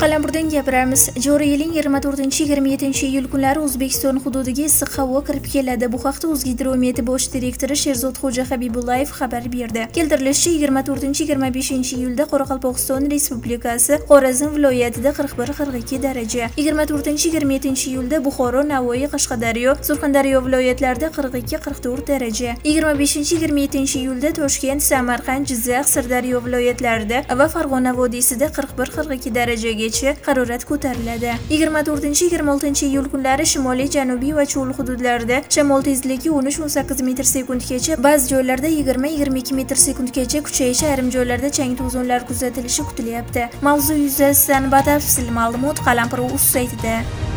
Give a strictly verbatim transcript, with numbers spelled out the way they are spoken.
Qalampirdan gapiramiz. Joriy yilning yigirma to'rtinchi yigirma yettinchi iyul kunlari O'zbekiston hududiga issiq havo kirib keladi. Bu haqda O'zgidromet bosh direktori Sherzodxo'ja Habibullayev xabar berdi. Keltirilishicha, yigirma to'rtinchi yigirma beshinchi iyulda Qoraqalpog'iston Respublikasi Xorazm viloyatida qirq bir qirq ikki daraja, yigirma to'rtinchi yigirma yettinchi iyulda Buxoro, Navoiy, Qashqadaryo, Surxondaryo viloyatlarida qirq ikki qirq to'rt daraja, yigirma beshinchi yigirma yettinchi iyulda Toshkent, Samarqand, Jizzax, Sirdaryo viloyatlarida va Farg'ona vodiysida qirq bir qirq ikki darajagacha harorat ko'tariladi. yigirma to'rtinchi yigirma oltinchi iyul kunlari shimoliy, janubiy va cho'l hududlarda shamol tezligi o'n uch o'n sakkiz metr sekundgacha, ba'zi joylarda yigirma yigirma ikki metr sekundgacha kuchayishi, ayrim joylarda chang to'zonlar kuzatilishi kutilyapti. Mavzu yuzasidan batafsil ma'lumot Qalampir.uz saytida.